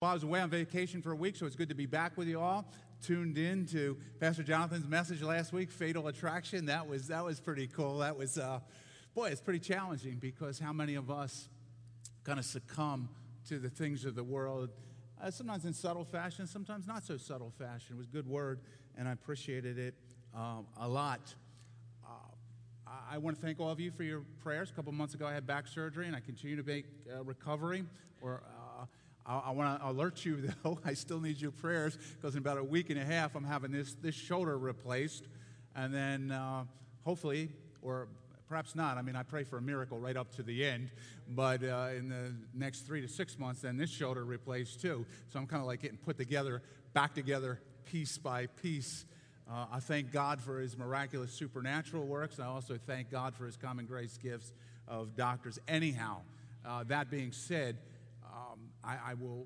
Well, I was away on vacation for a week, so it's good to be back with you all. Tuned in to Pastor Jonathan's message last week, Fatal Attraction. That was pretty cool. That was, it's pretty challenging because how many of us kind of succumb to the things of the world, sometimes in subtle fashion, sometimes not so subtle fashion. It was a good word, and I appreciated it a lot. I want to thank all of you for your prayers. A couple months ago, I had back surgery, and I continue to make recovery. I want to alert you, though, I still need your prayers because in about a week and a half, I'm having this shoulder replaced. And then hopefully, or perhaps not, I pray for a miracle right up to the end. But in the next 3 to 6 months, then this shoulder replaced too. So I'm kind of like getting put together, back together, piece by piece. I thank God for His miraculous supernatural works. I also thank God for His common grace gifts of doctors. Anyhow, that being said, I will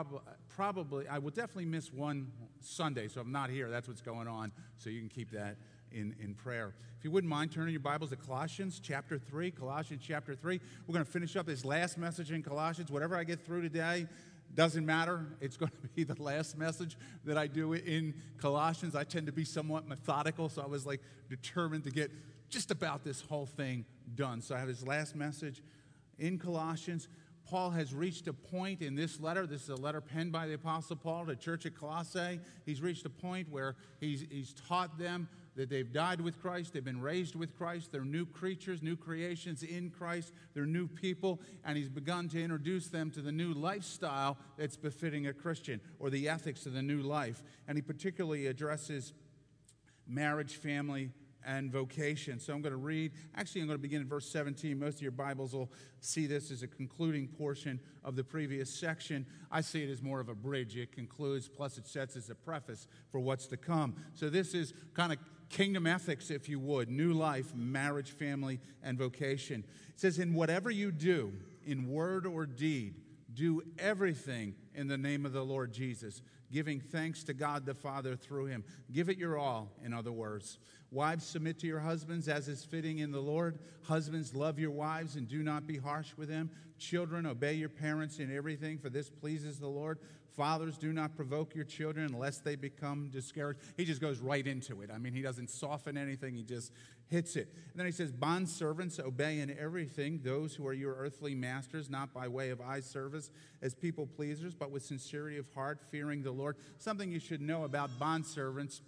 I will definitely miss one Sunday, so I'm not here. That's what's going on, so you can keep that in prayer. If you wouldn't mind turning your Bibles to Colossians chapter 3. Colossians chapter 3. We're going to finish up this last message in Colossians. Whatever I get through today, doesn't matter. It's going to be the last message that I do in Colossians. I tend to be somewhat methodical, so I was determined to get just about this whole thing done. So I have this last message in Colossians. Paul has reached a point in this letter. This is a letter penned by the Apostle Paul to the church at Colossae. He's reached a point where he's taught them that they've died with Christ, they've been raised with Christ, they're new creatures, new creations in Christ, they're new people, and he's begun to introduce them to the new lifestyle that's befitting a Christian, or the ethics of the new life. And he particularly addresses marriage, family, and vocation. So I'm going to begin in verse 17. Most of your Bibles will see this as a concluding portion of the previous section. I see it as more of a bridge. It concludes, plus it sets as a preface for what's to come. So this is kind of kingdom ethics, if you would, new life, marriage, family, and vocation. It says, in whatever you do, in word or deed, do everything in the name of the Lord Jesus, giving thanks to God the Father through Him. Give it your all, in other words. Wives, submit to your husbands as is fitting in the Lord. Husbands, love your wives and do not be harsh with them. Children, obey your parents in everything, for this pleases the Lord. Fathers, do not provoke your children lest they become discouraged. He just goes right into it. He doesn't soften anything. He just hits it. And then he says, bondservants, obey in everything those who are your earthly masters, not by way of eye service as people pleasers, but with sincerity of heart, fearing the Lord. Something you should know about bondservants.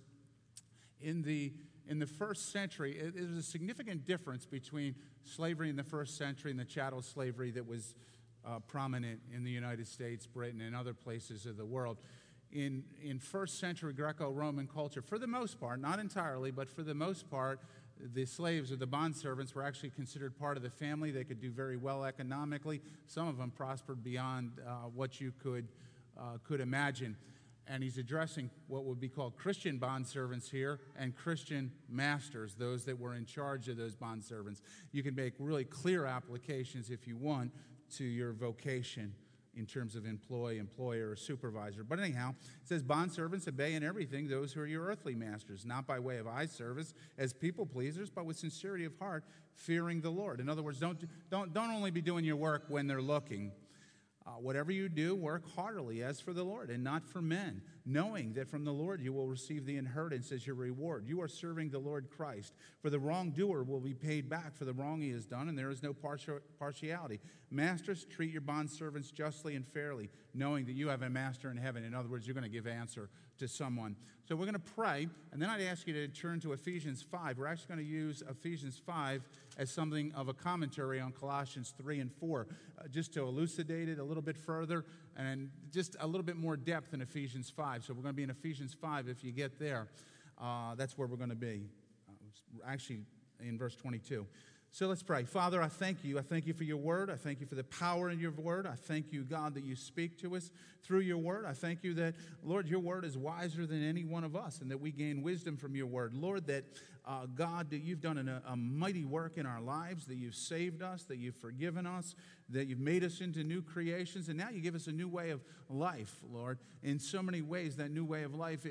In the first century, it was a significant difference between slavery in the first century and the chattel slavery that was prominent in the United States, Britain, and other places of the world. In first century Greco-Roman culture, for the most part, not entirely, but for the most part, the slaves or the bondservants were actually considered part of the family. They could do very well economically. Some of them prospered beyond what you could imagine. And he's addressing what would be called Christian bondservants here and Christian masters, those that were in charge of those bondservants. You can make really clear applications, if you want, to your vocation in terms of employee, employer, or supervisor. But anyhow, it says, bondservants, obey in everything those who are your earthly masters, not by way of eye service as people pleasers, but with sincerity of heart, fearing the Lord. In other words, don't only be doing your work when they're looking. Whatever you do, work heartily as for the Lord and not for men, knowing that from the Lord you will receive the inheritance as your reward. You are serving the Lord Christ. For the wrongdoer will be paid back for the wrong he has done, and there is no partiality. Masters, treat your bondservants justly and fairly, knowing that you have a master in heaven. In other words, you're going to give answer to someone. So we're going to pray, and then I'd ask you to turn to Ephesians 5. We're actually going to use Ephesians 5 as something of a commentary on Colossians 3 and 4, just to elucidate it a little bit further and just a little bit more depth in Ephesians 5. So we're going to be in Ephesians 5 if you get there. That's where we're going to be, actually in verse 22. So let's pray. Father, I thank you. I thank you for your word. I thank you for the power in your word. I thank you, God, that you speak to us through your word. I thank you that, Lord, your word is wiser than any one of us and that we gain wisdom from your word. Lord, that, God, that you've done a mighty work in our lives, that you've saved us, that you've forgiven us, that you've made us into new creations, and now you give us a new way of life, Lord. In so many ways, that new way of life is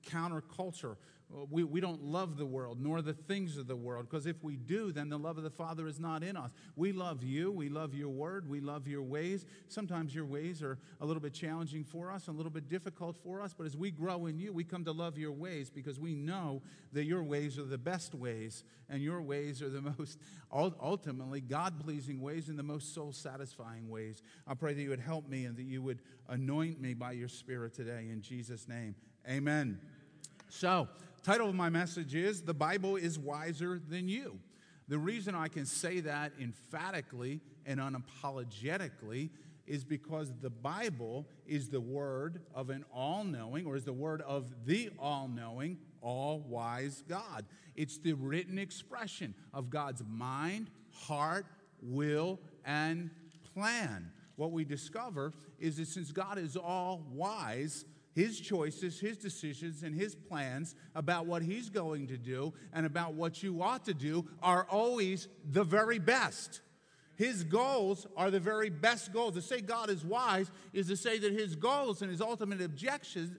counterculture. We don't love the world, nor the things of the world, because if we do, then the love of the Father is not in us. We love you. We love your word. We love your ways. Sometimes your ways are a little bit challenging for us, a little bit difficult for us, but as we grow in you, we come to love your ways because we know that your ways are the best ways, and your ways are the most, ultimately, God-pleasing ways and the most soul-satisfying ways. I pray that you would help me and that you would anoint me by your Spirit today. In Jesus' name, amen. So, title of my message is, The Bible is Wiser Than You. The reason I can say that emphatically and unapologetically is because the Bible is the word of an all-knowing, or is the word of the all-knowing, all-wise God. It's the written expression of God's mind, heart, will, and plan. What we discover is that since God is all-wise, his choices, his decisions, and his plans about what he's going to do and about what you ought to do are always the very best. His goals are the very best goals. To say God is wise is to say that his goals and his ultimate objectives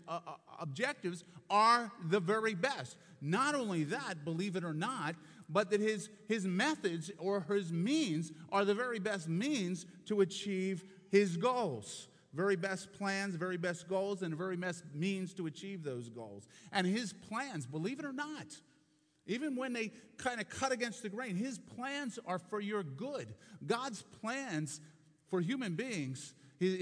are the very best. Not only that, believe it or not, but that his methods or his means are the very best means to achieve his goals. Very best plans, very best goals, and the very best means to achieve those goals. And his plans, believe it or not, even when they kind of cut against the grain, his plans are for your good. God's plans for human beings,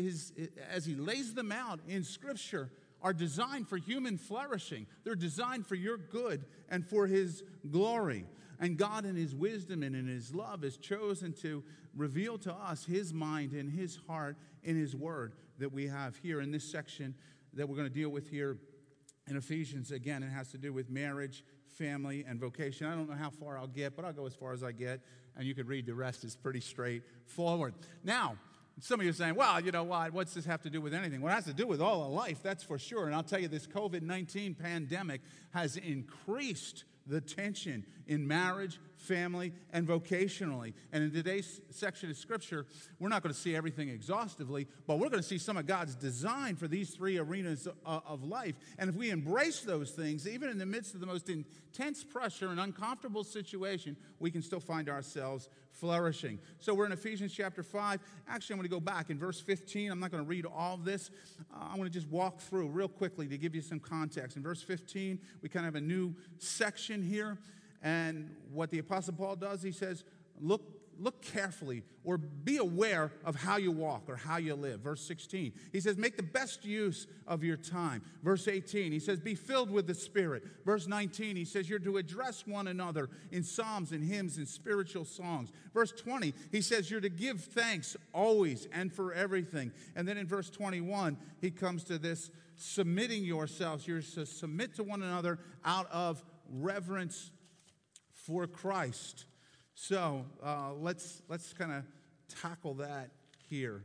as he lays them out in Scripture, are designed for human flourishing. They're designed for your good and for his glory. And God, in his wisdom and in his love, has chosen to reveal to us his mind and his heart in his word that we have here in this section that we're going to deal with here in Ephesians. Again, it has to do with marriage, family, and vocation. I don't know how far I'll get, but I'll go as far as I get, and you can read the rest. It's pretty straightforward. Now, some of you are saying, well, you know what, what's this have to do with anything? Well, it has to do with all of life, that's for sure. And I'll tell you, this COVID-19 pandemic has increased the tension in marriage, family, and vocationally. And in today's section of Scripture, we're not going to see everything exhaustively, but we're going to see some of God's design for these three arenas of life. And if we embrace those things, even in the midst of the most intense pressure and uncomfortable situation, we can still find ourselves flourishing. So we're in Ephesians chapter 5. Actually, I'm going to go back in verse 15. I'm not going to read all of this. I want to just walk through real quickly to give you some context. In verse 15, we kind of have a new section here. And what the Apostle Paul does, he says, look carefully or be aware of how you walk or how you live. Verse 16, he says, make the best use of your time. Verse 18, he says, be filled with the Spirit. Verse 19, he says, you're to address one another in psalms and hymns and spiritual songs. Verse 20, he says, you're to give thanks always and for everything. And then in verse 21, he comes to this submitting yourselves. You're to submit to one another out of reverence for Christ. So let's kind of tackle that here.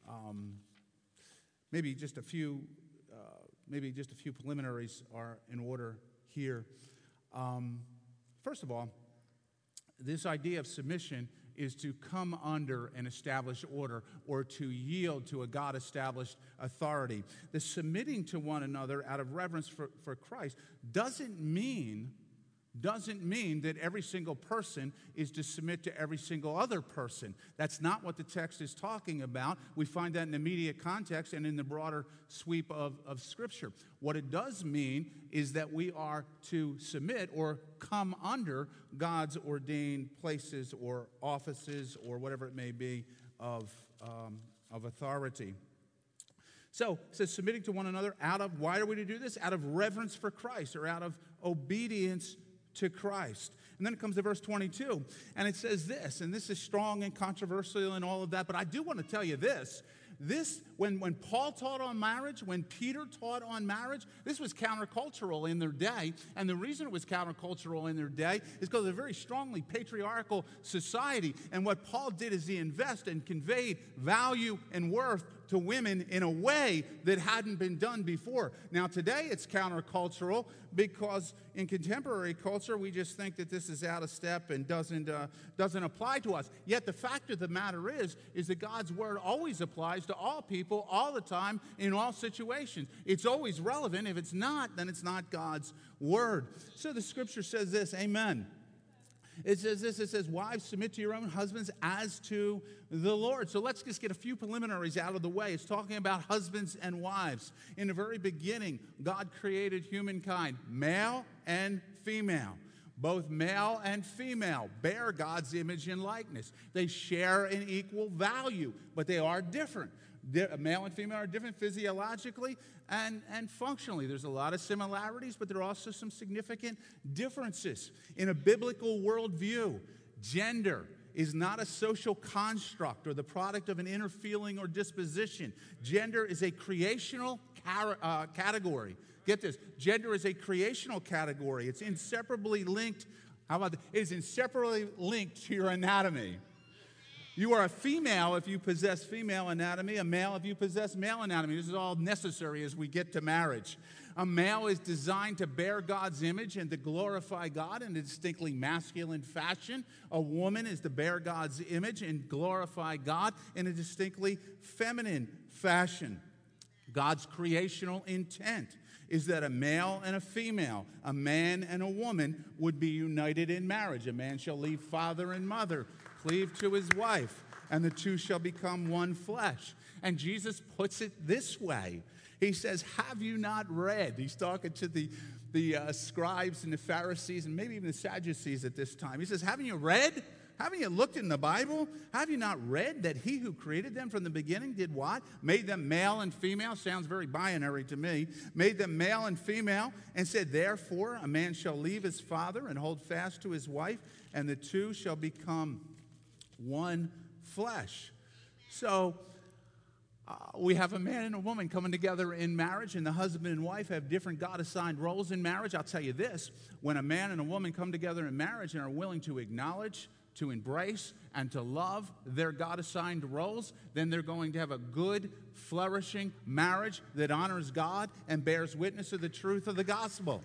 Maybe just a few preliminaries are in order here. First of all, this idea of submission is to come under an established order or to yield to a God-established authority. The submitting to one another out of reverence for Christ doesn't mean that every single person is to submit to every single other person. That's not what the text is talking about. We find that in the immediate context and in the broader sweep of Scripture. What it does mean is that we are to submit or come under God's ordained places or offices or whatever it may be of authority. So it says submitting to one another why are we to do this? Out of reverence for Christ or out of obedience to Christ. And then it comes to verse 22, and it says this, and this is strong and controversial and all of that, but I do want to tell you this. When Paul taught on marriage, when Peter taught on marriage, this was countercultural in their day. And the reason it was countercultural in their day is because of a very strongly patriarchal society. And what Paul did is he invested and conveyed value and worth to women in a way that hadn't been done before. Now, today it's countercultural because in contemporary culture, we just think that this is out of step and doesn't apply to us. Yet the fact of the matter is that God's word always applies to all people, all the time, in all situations. It's always relevant. If it's not, then it's not God's word. So the scripture says this, amen. It says this, it says, wives, submit to your own husbands as to the Lord. So let's just get a few preliminaries out of the way. It's talking about husbands and wives. In the very beginning, God created humankind, male and female. Both male and female bear God's image and likeness. They share an equal value, but they are different. Male and female are different physiologically and functionally. There's a lot of similarities, but there are also some significant differences. In a biblical worldview, gender is not a social construct or the product of an inner feeling or disposition. Gender is a creational category. Get this, gender is a creational category. It's inseparably linked, how about that? It is inseparably linked to your anatomy. You are a female if you possess female anatomy, a male if you possess male anatomy. This is all necessary as we get to marriage. A male is designed to bear God's image and to glorify God in a distinctly masculine fashion. A woman is to bear God's image and glorify God in a distinctly feminine fashion. God's creational intent is that a male and a female, a man and a woman would be united in marriage. A man shall leave father and mother, cleave to his wife, and the two shall become one flesh. And Jesus puts it this way. He says, have you not read? He's talking to the scribes and the Pharisees and maybe even the Sadducees at this time. He says, haven't you read? Haven't you looked in the Bible? Have you not read that he who created them from the beginning did what? Made them male and female. Sounds very binary to me. Made them male and female and said, therefore, a man shall leave his father and hold fast to his wife, and the two shall become one flesh. So we have a man and a woman coming together in marriage, and the husband and wife have different God-assigned roles in marriage. I'll tell you this, when a man and a woman come together in marriage and are willing to acknowledge, to embrace, and to love their God-assigned roles, then they're going to have a good, flourishing marriage that honors God and bears witness to the truth of the gospel.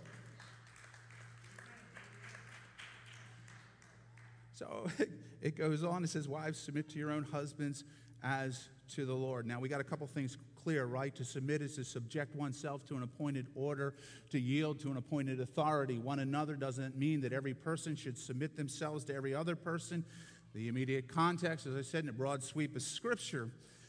So it goes on, it says, wives, submit to your own husbands as to the Lord. Now, we got a couple things clear, right? To submit is to subject oneself to an appointed order, to yield to an appointed authority. One another doesn't mean that every person should submit themselves to every other person. The immediate context, as I said, in a broad sweep of Scripture,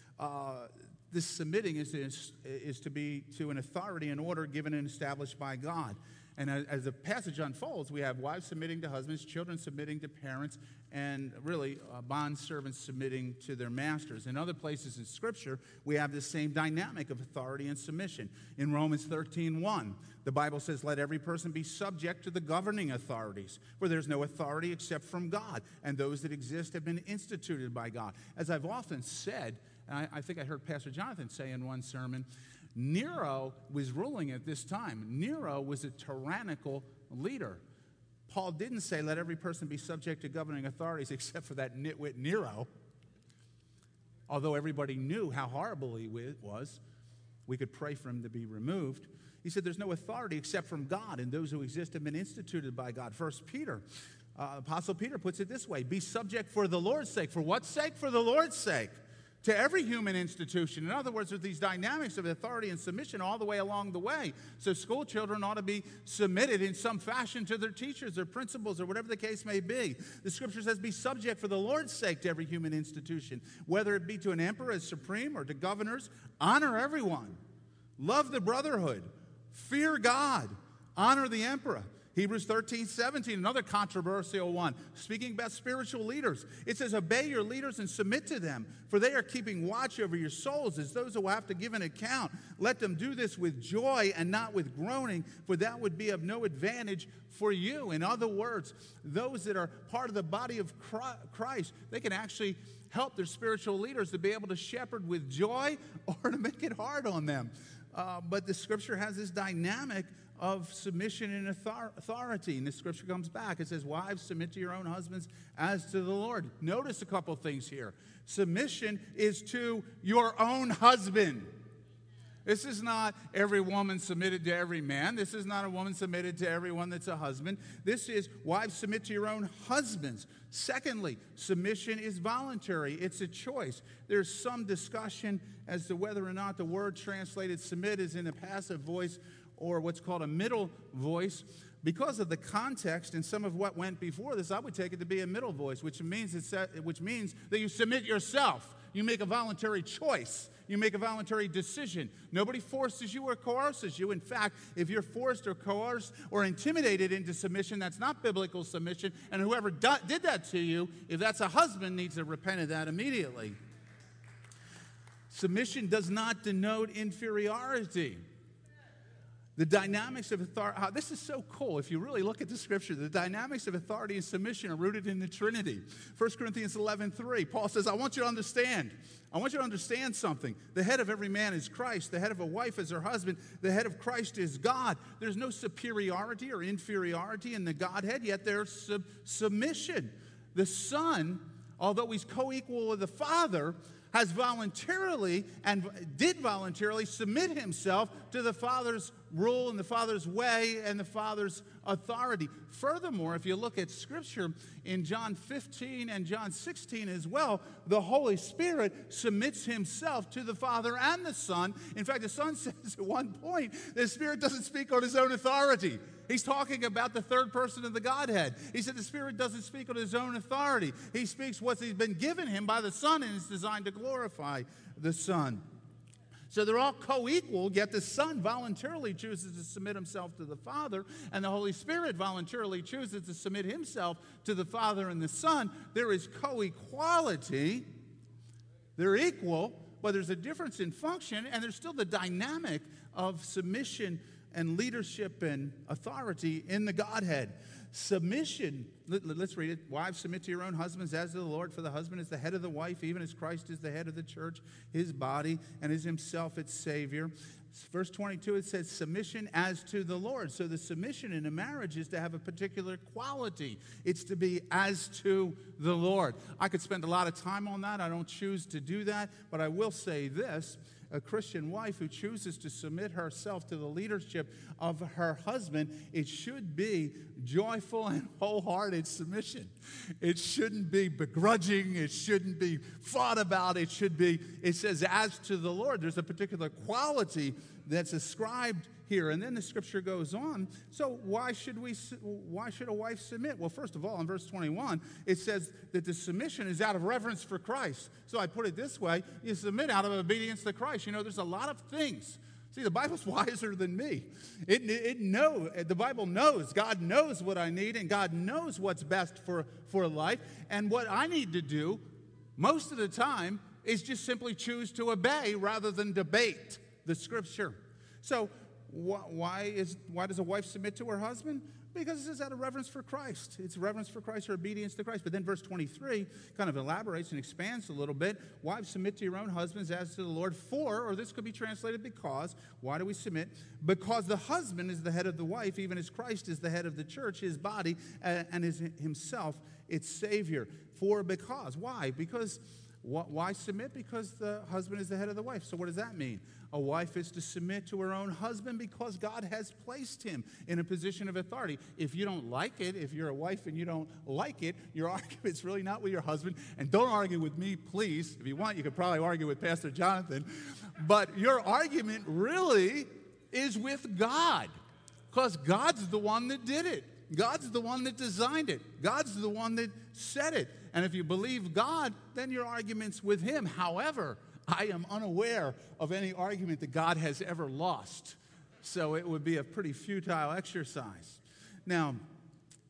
this submitting is to be to an authority and order given and established by God. And as the passage unfolds, we have wives submitting to husbands, children submitting to parents, and really bond servants submitting to their masters. In other places in Scripture, we have this same dynamic of authority and submission. In Romans 13:1, the Bible says, let every person be subject to the governing authorities, for there's no authority except from God, and those that exist have been instituted by God. As I've often said, and I think I heard Pastor Jonathan say in one sermon, Nero was ruling at this time. Nero was a tyrannical leader. Paul didn't say, let every person be subject to governing authorities except for that nitwit Nero. Although everybody knew how horrible he was, we could pray for him to be removed. He said there's no authority except from God, and those who exist have been instituted by God. 1 Peter, Apostle Peter puts it this way, be subject for the Lord's sake. For what sake? For the Lord's sake. To every human institution. In other words, there's these dynamics of authority and submission all the way along the way. So school children ought to be submitted in some fashion to their teachers, their principals, or whatever the case may be. The Scripture says, be subject for the Lord's sake to every human institution, whether it be to an emperor as supreme or to governors. Honor everyone. Love the brotherhood. Fear God. Honor the emperor. Hebrews 13:17, another controversial one, speaking about spiritual leaders. It says, obey your leaders and submit to them, for they are keeping watch over your souls as those who will have to give an account. Let them do this with joy and not with groaning, for that would be of no advantage for you. In other words, those that are part of the body of Christ, they can actually help their spiritual leaders to be able to shepherd with joy or to make it hard on them. but the Scripture has this dynamic of submission and authority. And the Scripture comes back. It says, wives, submit to your own husbands as to the Lord. Notice a couple things here. Submission is to your own husband. This is not every woman submitted to every man. This is not a woman submitted to everyone that's a husband. This is, wives, submit to your own husbands. Secondly, submission is voluntary. It's a choice. There's some discussion as to whether or not the word translated submit is in a passive voice or what's called a middle voice. Because of the context and some of what went before this, I would take it to be a middle voice, which means that you submit yourself. You make a voluntary choice. You make a voluntary decision. Nobody forces you or coerces you. In fact, if you're forced or coerced or intimidated into submission, that's not biblical submission. And whoever did that to you, if that's a husband, needs to repent of that immediately. Submission does not denote inferiority. The dynamics of authority, this is so cool. If you really look at the Scripture, the dynamics of authority and submission are rooted in the Trinity. 1 Corinthians 11:3, Paul says, I want you to understand something. The head of every man is Christ. The head of a wife is her husband. The head of Christ is God. There's no superiority or inferiority in the Godhead, yet there's submission. The Son, although he's co-equal with the Father, has voluntarily and did voluntarily submit himself to the Father's rule and the Father's way and the Father's authority. Furthermore, if you look at Scripture in John 15 and John 16 as well, the Holy Spirit submits himself to the Father and the Son. In fact, the Son says at one point, the Spirit doesn't speak on his own authority. He's talking about the third person of the Godhead. He said the Spirit doesn't speak on his own authority. He speaks what he's been given him by the Son, and it's designed to glorify the Son. So they're all co-equal, yet the Son voluntarily chooses to submit himself to the Father, and the Holy Spirit voluntarily chooses to submit himself to the Father and the Son. There is co-equality. They're equal, but there's a difference in function, and there's still the dynamic of submission and leadership and authority in the Godhead. Submission, let's read it. Wives, submit to your own husbands as to the Lord, for the husband is the head of the wife, even as Christ is the head of the church, his body, and is himself its Savior. Verse 22, it says submission as to the Lord. So the submission in a marriage is to have a particular quality. It's to be as to the Lord. I could spend a lot of time on that. I don't choose to do that, but I will say this. A Christian wife who chooses to submit herself to the leadership of her husband, it should be joyful and wholehearted submission. It shouldn't be begrudging. It shouldn't be fought about. It says, as to the Lord. There's a particular quality that's ascribed here. And then the Scripture goes on. So why should a wife submit? Well, first of all, in verse 21, it says that the submission is out of reverence for Christ. So I put it this way, you submit out of obedience to Christ. You know, there's a lot of things. See, the Bible's wiser than me. The Bible knows. God knows what I need, and God knows what's best for life. And what I need to do most of the time is just simply choose to obey rather than debate the Scripture. So why does a wife submit to her husband? Because it's out of reverence for Christ. It's reverence for Christ or obedience to Christ. But then verse 23 kind of elaborates and expands a little bit. Wives, submit to your own husbands as to the Lord. Or this could be translated because. Why do we submit? Because the husband is the head of the wife, even as Christ is the head of the church, his body, and is himself its Savior. Because. Why? Why submit? Because the husband is the head of the wife. So what does that mean? A wife is to submit to her own husband because God has placed him in a position of authority. If you don't like it, if you're a wife and you don't like it, your argument's really not with your husband. And don't argue with me, please. If you want, you could probably argue with Pastor Jonathan. But your argument really is with God, because God's the one that did it. God's the one that designed it. God's the one that said it. And if you believe God, then your argument's with him. However, I am unaware of any argument that God has ever lost. So it would be a pretty futile exercise. Now,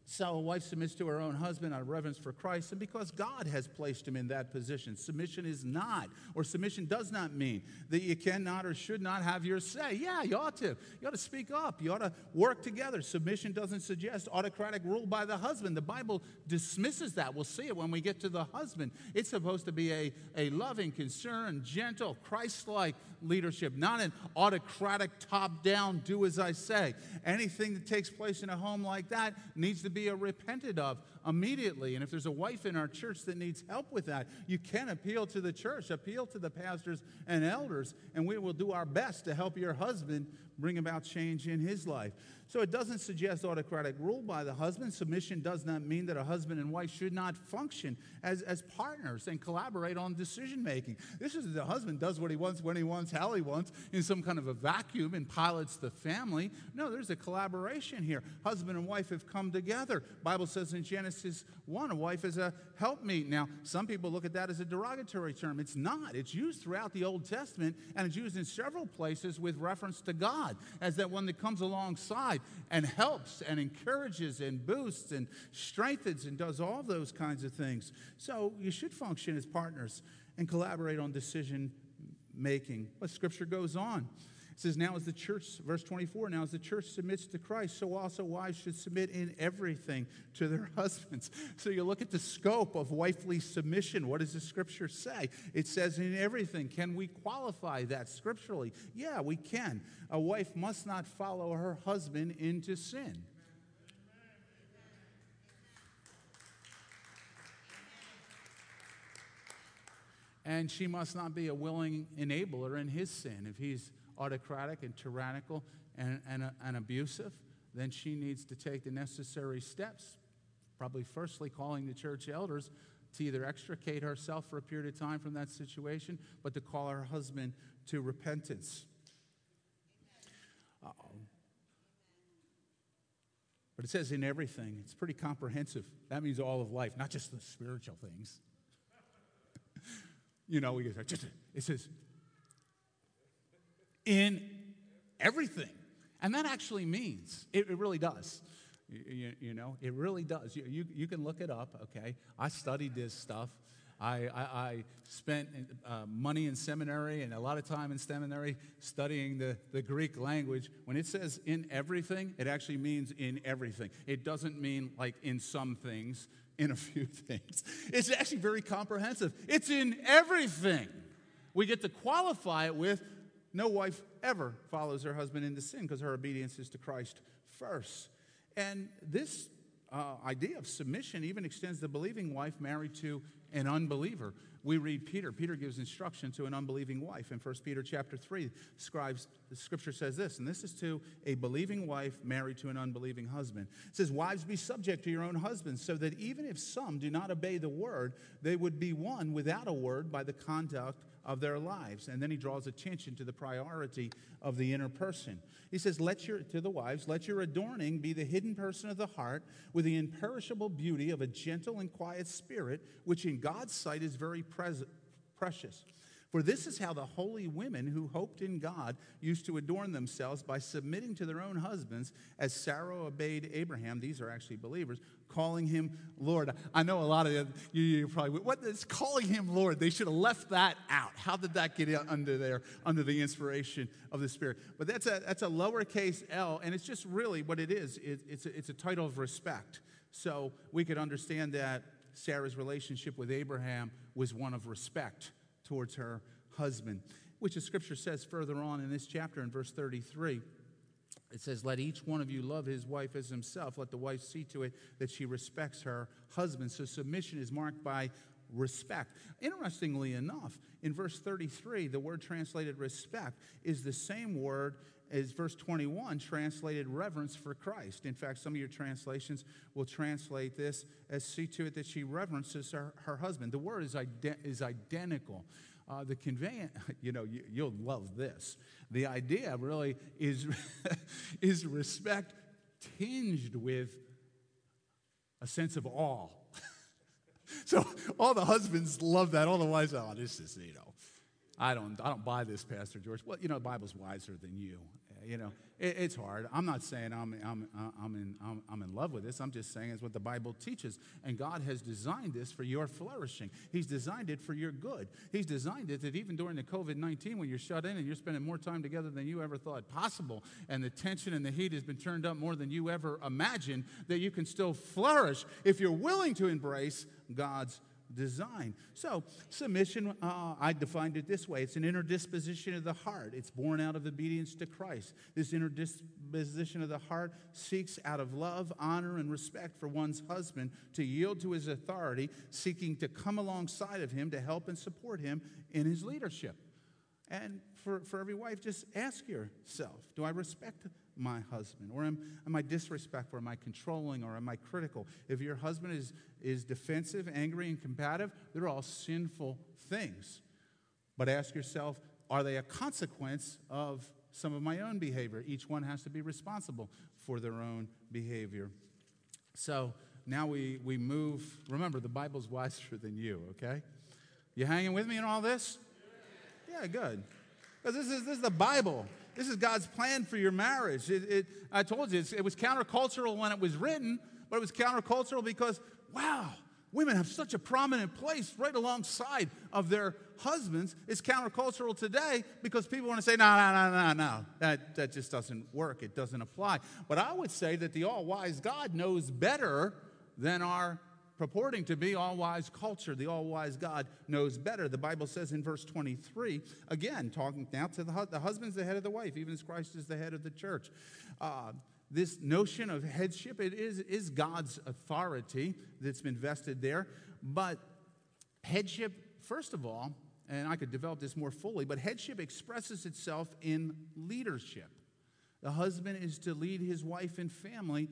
So a wife submits to her own husband out of reverence for Christ and because God has placed him in that position. Submission is not, or submission does not mean that you cannot or should not have your say. Yeah, you ought to. You ought to speak up. You ought to work together. Submission doesn't suggest autocratic rule by the husband. The Bible dismisses that. We'll see it when we get to the husband. It's supposed to be a loving, concerned, gentle, Christ-like leadership, not an autocratic, top-down, do as I say. Anything that takes place in a home like that needs to be repented of immediately. And if there's a wife in our church that needs help with that, you can appeal to the church, appeal to the pastors and elders, and we will do our best to help your husband bring about change in his life. So it doesn't suggest autocratic rule by the husband. Submission does not mean that a husband and wife should not function as partners and collaborate on decision making. This is the husband does what he wants, when he wants, how he wants, in some kind of a vacuum and pilots the family. No, there's a collaboration here. Husband and wife have come together. Bible says in Genesis 1, a wife is a helpmeet. Now, some people look at that as a derogatory term. It's not. It's used throughout the Old Testament, and it's used in several places with reference to God as that one that comes alongside and helps and encourages and boosts and strengthens and does all those kinds of things. So you should function as partners and collaborate on decision making. But Scripture goes on. It says, now as the church, verse 24, now as the church submits to Christ, so also wives should submit in everything to their husbands. So you look at the scope of wifely submission. What does the Scripture say? It says in everything. Can we qualify that scripturally? Yeah, we can. A wife must not follow her husband into sin. And she must not be a willing enabler in his sin. If he's autocratic and tyrannical and abusive, then she needs to take the necessary steps, probably firstly calling the church elders to either extricate herself for a period of time from that situation, but to call her husband to repentance. But it says in everything. It's pretty comprehensive. That means all of life, not just the spiritual things. You know, it says in everything. And that actually means, it really does. You know, it really does. You can look it up, okay? I studied this stuff. I spent money in seminary and a lot of time in seminary studying the Greek language. When it says in everything, it actually means in everything. It doesn't mean like in some things, in a few things. It's actually very comprehensive. It's in everything. We get to qualify it with no wife ever follows her husband into sin because her obedience is to Christ first. And this idea of submission even extends the believing wife married to an unbeliever. We read Peter. Peter gives instruction to an unbelieving wife. In 1 Peter chapter 3, the scripture says this, and this is to a believing wife married to an unbelieving husband. It says, wives, be subject to your own husbands, so that even if some do not obey the word, they would be won without a word by the conduct of their lives. And then he draws attention to the priority of the inner person. He says, to the wives, let your adorning be the hidden person of the heart with the imperishable beauty of a gentle and quiet spirit, which in God's sight is very precious. For this is how the holy women who hoped in God used to adorn themselves by submitting to their own husbands, as Sarah obeyed Abraham. These are actually believers, calling him Lord. I know a lot of you probably, what is calling him Lord? They should have left that out. How did that get under there, under the inspiration of the Spirit? But that's a lowercase L, and it's just really what it is. It's a title of respect. So we could understand that Sarah's relationship with Abraham was one of respect towards her husband, which the scripture says further on in this chapter in verse 33. It says, let each one of you love his wife as himself. Let the wife see to it that she respects her husband. So submission is marked by respect. Interestingly enough, in verse 33, the word translated respect is the same word as verse 21 translated reverence for Christ. In fact, some of your translations will translate this as see to it that she reverences her husband. The word is identical. The conveyance, you'll love this. The idea really is, is respect tinged with a sense of awe. So all the husbands love that. All the wives, this is, I don't buy this, Pastor George. Well, the Bible's wiser than you. it's hard. I'm not saying I'm in love with this. I'm just saying it's what the Bible teaches. And God has designed this for your flourishing. He's designed it for your good. He's designed it that even during the COVID-19, when you're shut in and you're spending more time together than you ever thought possible, and the tension and the heat has been turned up more than you ever imagined, that you can still flourish if you're willing to embrace God's design. So submission, I defined it this way. It's an inner disposition of the heart. It's born out of obedience to Christ. This inner disposition of the heart seeks out of love, honor, and respect for one's husband to yield to his authority, seeking to come alongside of him to help and support him in his leadership. And for every wife, just ask yourself, do I respect my husband? Or am I disrespectful? Am I controlling? Or am I critical? If your husband is defensive, angry, and combative, they're all sinful things. But ask yourself, are they a consequence of some of my own behavior? Each one has to be responsible for their own behavior. So now we move. Remember, the Bible's wiser than you, okay? You hanging with me in all this? Yeah, good. Because this is the Bible. This is God's plan for your marriage. I told you, it was countercultural when it was written, but it was countercultural because, wow, women have such a prominent place right alongside of their husbands. It's countercultural today because people want to say, no, that just doesn't work. It doesn't apply. But I would say that the all-wise God knows better than our purporting to be all-wise culture. The all-wise God knows better. The Bible says in verse 23, again, talking now to the husband's the head of the wife, even as Christ is the head of the church. This notion of headship, it is God's authority that's been vested there. But headship, first of all, and I could develop this more fully, but headship expresses itself in leadership. The husband is to lead his wife and family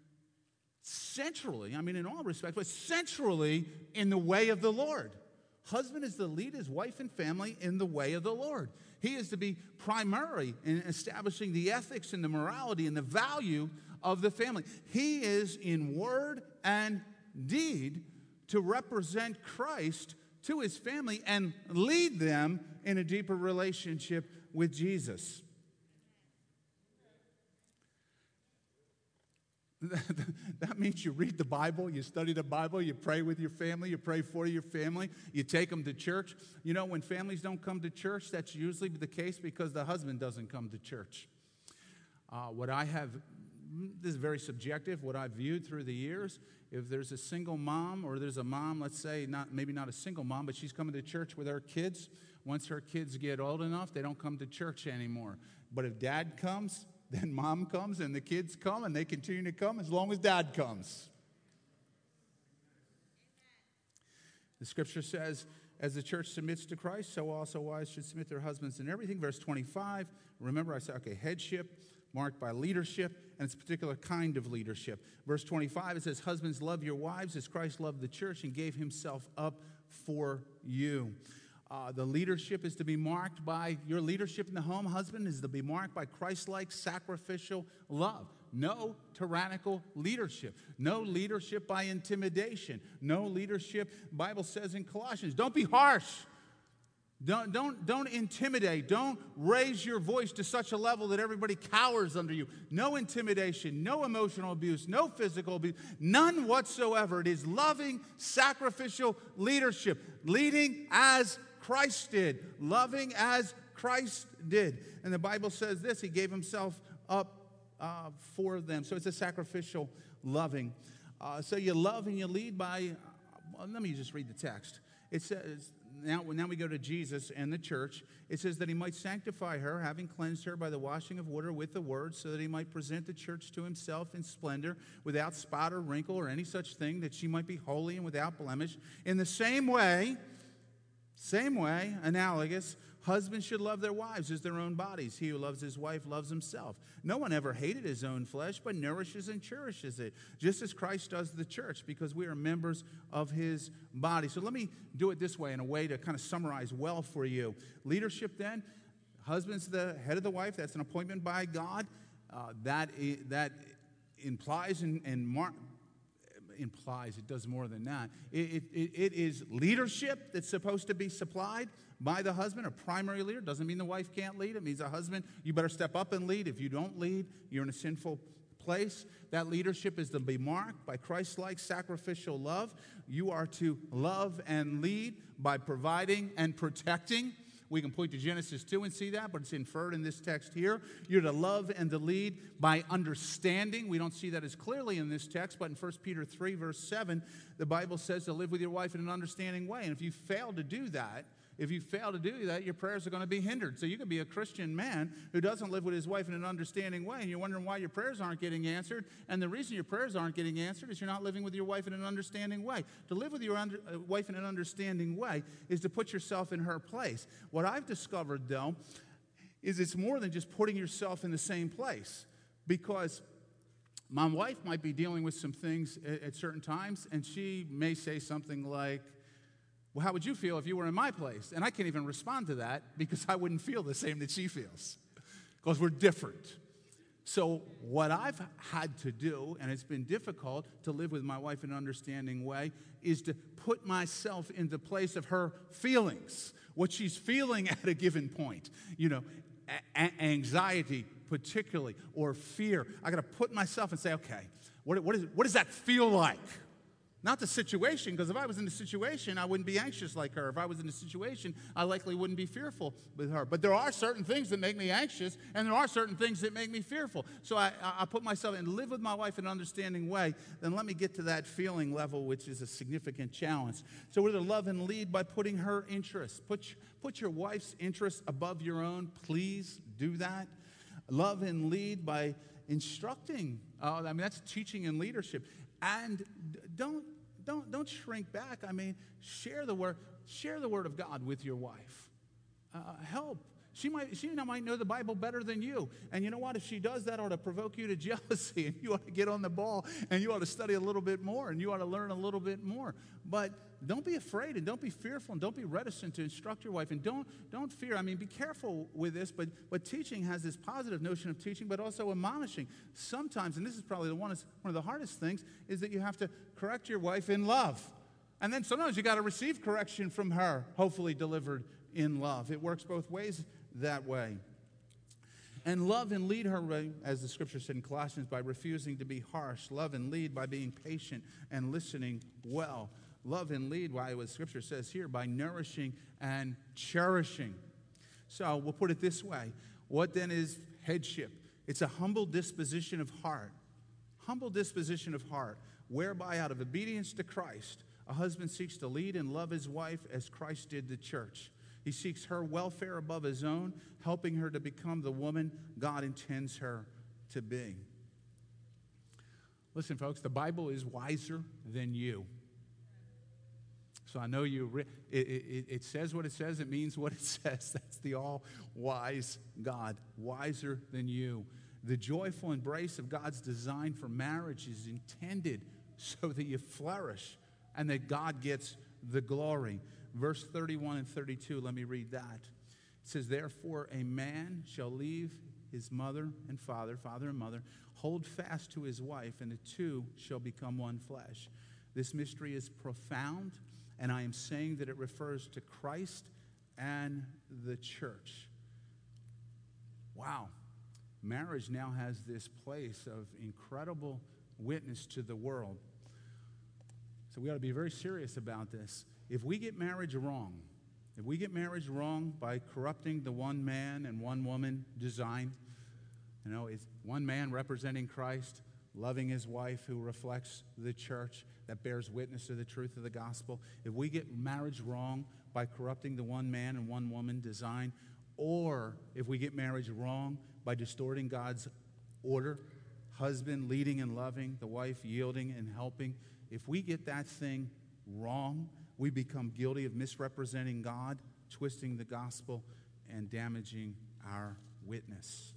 centrally, in all respects, but centrally in the way of the Lord. Husband is to lead his wife and family in the way of the Lord. He is to be primary in establishing the ethics and the morality and the value of the family. He is in word and deed to represent Christ to his family and lead them in a deeper relationship with Jesus. That means you read the Bible, you study the Bible, you pray with your family, you pray for your family, you take them to church. When families don't come to church, that's usually the case because the husband doesn't come to church. This is very subjective, what I've viewed through the years, if there's a single mom or there's a mom, let's say, maybe not a single mom, but she's coming to church with her kids. Once her kids get old enough, they don't come to church anymore. But if dad comes, then mom comes and the kids come and they continue to come as long as dad comes. The scripture says, as the church submits to Christ, so also wives should submit their husbands in everything. Verse 25, remember I said, headship marked by leadership, and it's a particular kind of leadership. Verse 25, it says, husbands, love your wives as Christ loved the church and gave himself up for you. The leadership is to be marked by, your leadership in the home, husband, is to be marked by Christ-like sacrificial love. No tyrannical leadership. No leadership by intimidation. No leadership, the Bible says in Colossians, don't be harsh. Don't intimidate. Don't raise your voice to such a level that everybody cowers under you. No intimidation, no emotional abuse, no physical abuse, none whatsoever. It is loving, sacrificial leadership, leading as Christ did, loving as Christ did. And the Bible says this, he gave himself up for them. So it's a sacrificial loving. So you love and you lead by, let me just read the text. It says, now we go to Jesus and the church. It says that he might sanctify her, having cleansed her by the washing of water with the word, so that he might present the church to himself in splendor, without spot or wrinkle or any such thing, that she might be holy and without blemish. In the same way, analogous, husbands should love their wives as their own bodies. He who loves his wife loves himself. No one ever hated his own flesh, but nourishes and cherishes it, just as Christ does the church, because we are members of his body. So let me do it this way, in a way to kind of summarize well for you. Leadership then, husband's the head of the wife. That's an appointment by God. That implies and implies. It does more than that. It is leadership that's supposed to be supplied by the husband, a primary leader. Doesn't mean the wife can't lead. It means a husband, you better step up and lead. If you don't lead, you're in a sinful place. That leadership is to be marked by Christ-like sacrificial love. You are to love and lead by providing and protecting. We can point to Genesis 2 and see that, but it's inferred in this text here. You're to love and to lead by understanding. We don't see that as clearly in this text, but in 1 Peter 3, verse 7, the Bible says to live with your wife in an understanding way. And if you fail to do that, your prayers are going to be hindered. So you can be a Christian man who doesn't live with his wife in an understanding way, and you're wondering why your prayers aren't getting answered. And the reason your prayers aren't getting answered is you're not living with your wife in an understanding way. To live with your wife in an understanding way is to put yourself in her place. What I've discovered, though, is it's more than just putting yourself in the same place. Because my wife might be dealing with some things at certain times, and she may say something like, well, how would you feel if you were in my place? And I can't even respond to that because I wouldn't feel the same that she feels because we're different. So what I've had to do, and it's been difficult to live with my wife in an understanding way, is to put myself in the place of her feelings, what she's feeling at a given point. Anxiety particularly, or fear. I got to put myself and say, okay, what does that feel like? Not the situation, because if I was in the situation, I wouldn't be anxious like her. If I was in the situation, I likely wouldn't be fearful with her. But there are certain things that make me anxious, and there are certain things that make me fearful. So I put myself and live with my wife in an understanding way. Then let me get to that feeling level, which is a significant challenge. So we're to love and lead by putting her interests. Put your wife's interests above your own. Please do that. Love and lead by instructing. That's teaching and leadership. And don't shrink back. Share the word of God with your wife. Help. She might know the Bible better than you. And you know what? If she does, that ought to provoke you to jealousy, and you ought to get on the ball, and you ought to study a little bit more, and you ought to learn a little bit more. But don't be afraid, and don't be fearful, and don't be reticent to instruct your wife, and don't fear. Be careful with this, but teaching has this positive notion of teaching, but also admonishing. Sometimes, and this is probably one of the hardest things, is that you have to correct your wife in love. And then sometimes you got to receive correction from her, hopefully delivered in love. It works both ways that way. And love and lead her, as the scripture said in Colossians, by refusing to be harsh. Love and lead by being patient and listening well. Love and lead, by what scripture says here, by nourishing and cherishing. So we'll put it this way. What then is headship? It's a humble disposition of heart. Humble disposition of heart, whereby out of obedience to Christ, a husband seeks to lead and love his wife as Christ did the church. He seeks her welfare above his own, helping her to become the woman God intends her to be. Listen, folks, the Bible is wiser than you. So I know it says what it says. It means what it says. That's the all-wise God, wiser than you. The joyful embrace of God's design for marriage is intended so that you flourish and that God gets the glory. Verse 31 and 32, let me read that. It says, therefore a man shall leave his mother and father and mother, hold fast to his wife, and the two shall become one flesh. This mystery is profound, and I am saying that it refers to Christ and the church. Wow. Marriage now has this place of incredible witness to the world. So we ought to be very serious about this. If we get marriage wrong by corrupting the one man and one woman design, it's one man representing Christ, loving his wife who reflects the church that bears witness to the truth of the gospel. If we get marriage wrong by corrupting the one man and one woman design, or if we get marriage wrong by distorting God's order, husband leading and loving, the wife yielding and helping, if we get that thing wrong, we become guilty of misrepresenting God, twisting the gospel, and damaging our witness.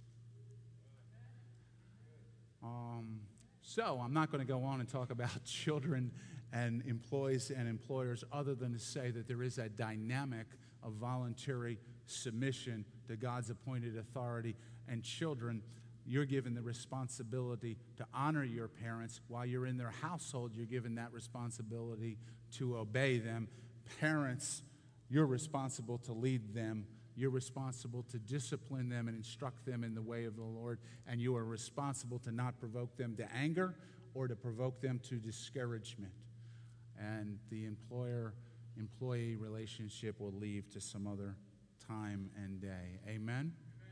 So I'm not going to go on and talk about children and employees and employers other than to say that there is a dynamic of voluntary submission to God's appointed authority, and children you're given the responsibility to honor your parents. While you're in their household, you're given that responsibility to obey them. Parents, you're responsible to lead them. You're responsible to discipline them and instruct them in the way of the Lord. And you are responsible to not provoke them to anger or to provoke them to discouragement. And the employer-employee relationship will leave to some other time and day. Amen?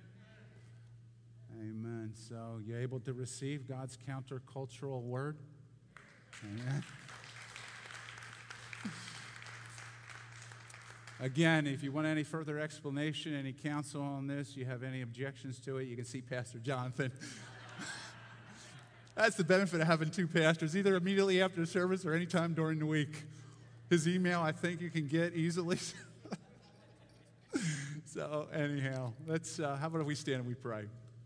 Amen. So you're able to receive God's countercultural word? Amen. Again, if you want any further explanation, any counsel on this, you have any objections to it, you can see Pastor Jonathan. That's the benefit of having two pastors, either immediately after the service or anytime during the week. His email, I think you can get easily. So anyhow, let's. How about if we stand and we pray?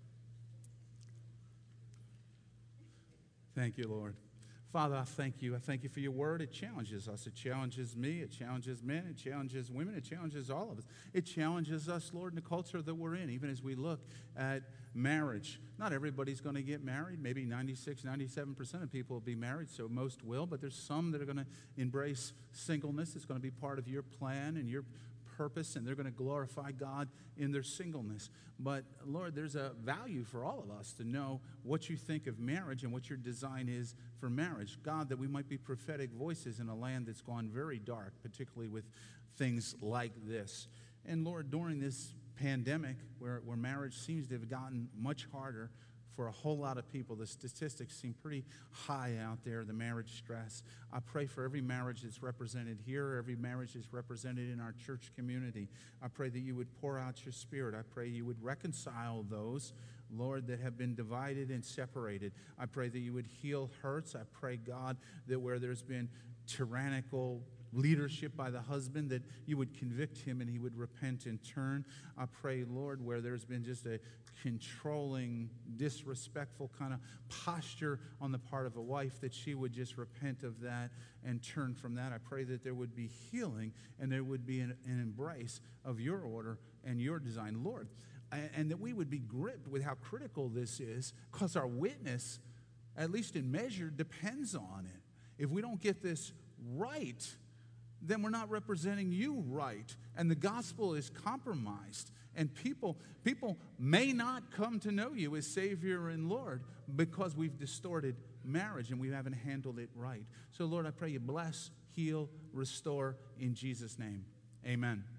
Thank you, Lord. Father, I thank you. I thank you for your word. It challenges us. It challenges me. It challenges men. It challenges women. It challenges all of us. It challenges us, Lord, in the culture that we're in, even as we look at marriage. Not everybody's going to get married. Maybe 96, 97% of people will be married, so most will. But there's some that are going to embrace singleness. It's going to be part of your plan and your purpose, and they're going to glorify God in their singleness. But Lord, there's a value for all of us to know what you think of marriage and what your design is for marriage. God, that we might be prophetic voices in a land that's gone very dark, particularly with things like this. And Lord, during this pandemic where marriage seems to have gotten much harder for a whole lot of people, the statistics seem pretty high out there, the marriage stress. I pray for every marriage that's represented here, every marriage that's represented in our church community. I pray that you would pour out your Spirit. I pray you would reconcile those, Lord, that have been divided and separated. I pray that you would heal hurts. I pray, God, that where there's been tyrannical leadership by the husband, that you would convict him and he would repent and turn. I pray, Lord, where there's been just a controlling, disrespectful kind of posture on the part of a wife, that she would just repent of that and turn from that. I pray that there would be healing and there would be an embrace of your order and your design, Lord, and that we would be gripped with how critical this is, because our witness, at least in measure, depends on it. If we don't get this right, then we're not representing you right, and the gospel is compromised, and people may not come to know you as Savior and Lord because we've distorted marriage and we haven't handled it right. So Lord, I pray you bless, heal, restore in Jesus' name. Amen.